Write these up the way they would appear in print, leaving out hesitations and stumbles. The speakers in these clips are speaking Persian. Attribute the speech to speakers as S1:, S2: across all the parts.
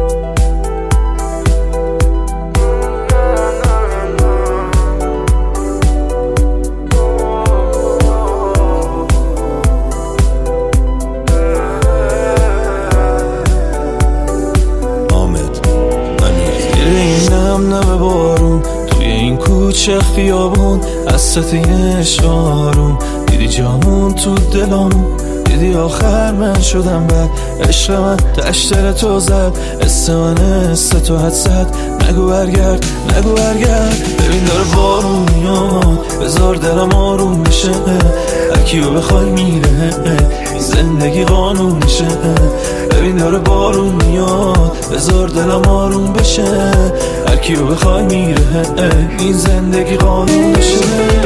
S1: نم بارون توی این کوچه خیابون از ستیش آروم دیدی جامون تو دلامون، دیدی آخر من شدم بد، عشق من تشتر تو زد، اسم من است تو حد زد، نگو برگرد نگو برگرد. ببین داره بارون میاد بذار دلم آروم بشه، هرکیو بخوای میره زندگی قانون میشه. ببین داره بارون میاد بذار دلم آروم بشه، هرکیو بخوای میره این زندگی قانون میشه.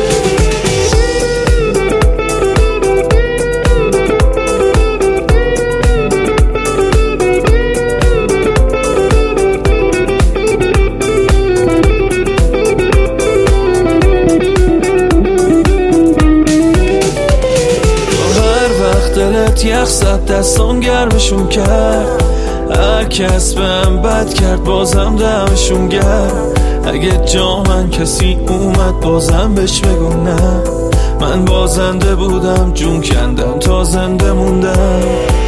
S1: دلت یخ زد دستان گرمشون کرد، هر کس بهم بد کرد بازم دمشون گرد. اگه جا من کسی اومد بازم بهش بگو نه، من بازنده بودم جون کندم تا زنده موندم.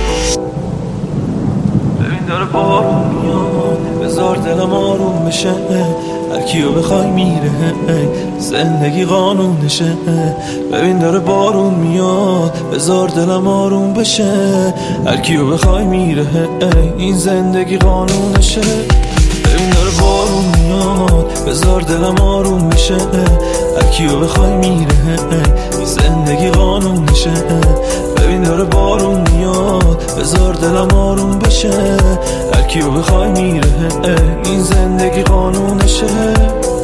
S1: ببین داره بارون میاد بذار دلم آروم بشه، هرکیو بخوای میره زندگی قانون نشه. ببین داره بارون میاد بذار دلم آروم بشه، هرکیو بخوای میره این زندگی قانون نشه. ببین داره بارون میاد بذار دلم آروم بشه، هرکیو بخوای میره این زندگی قانون نشه. ببین داره بارون میاد بذار دلم آروم بشه، هرکیو بخوای میره این زندگی قانون نشه.